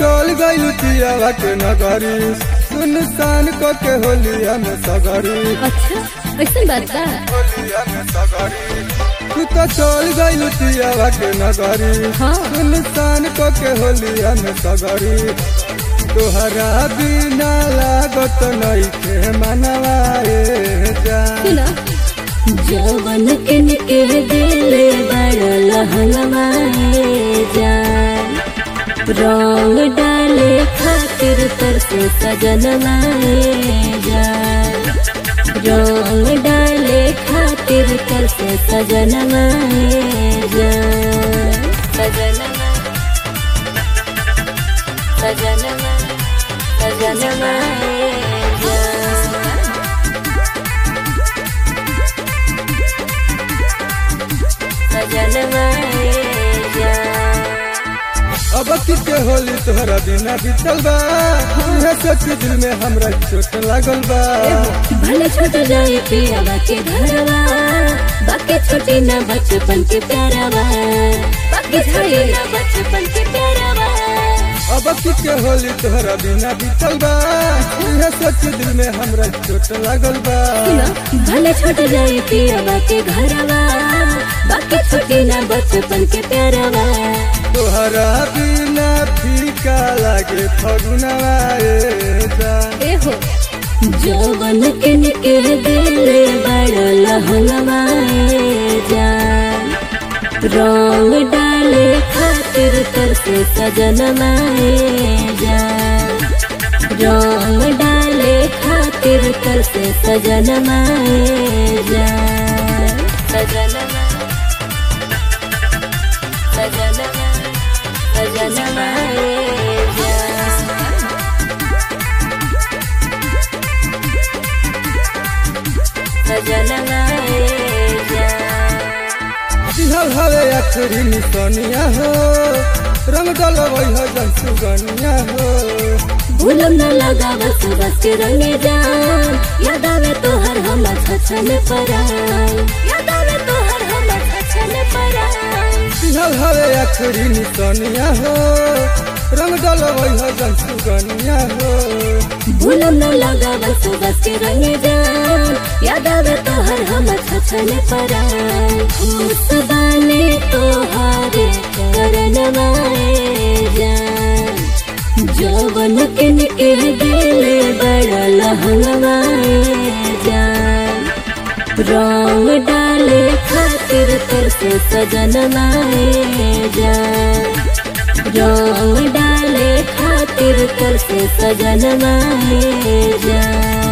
चल गइल पियावा के नगरी सुनसान को के होलिया में सगरी। अच्छा ऐसा बात बा। होलिया में सगरी तू तो चल गइल पियावा के नगरी सुनसान को के होलिया में सगरी। तोहरा बिना लागत नइखे मनवा सुना जवन के निके दिले बड़ा लहंगवाए जान रंग डाले खातिर तरसे सजनवाए जान रंग डाले खातिर तरसे सजनवाए जान सजनवा सजनवा सजनवाए अब किते होली तोहरा बिना बीतल बा सोच दिल में हमरा चोट लागल बा। भले छूट जाए पियावा के घरवा बाकी छोटी ना बचपन के प्यारवा बाकी छाए ना बचपन के प्यारवा। अब किते होली तोहरा बिना बीतल बा सोच दिल में हमरा चोट लागल बा। भले छूट जाए पियावा के घरवा बाकी छोटी ना बचपन के प्यारवा। तोहरा बिना फीका लागे फगुनवा हो जवन के निके दिले बड़ा लहंगवाए जान रंग डाले खातिर तरसे सजनवाए जान रंग डाले खातिर तरसे सजनवाए जान सजनवा सजनवा सजनवाए दिहल हवे आखरी निशानिया हो रंग डलवई हो जनसुगनिया हो। भूलम न लगा बस बस के रंगे जान याद आवे तो हर हम छछन पराई याद आवे तो हर हम छछन पराई। दिहल हवे आखरी निशानिया हो रंग डलवई हो जनसुगनिया हो। भूलम न लगा बस बस के रंगे जान याद आवे तो हर हम छछन पराई। खुश बाने तो हारे करनवाए जान जवन के निके दिले बड़ा लहंगवाए जान रंग डाले खातिर तरसे सजनवाए जान रंग डाले खातिर तरसे सजनवाए जान।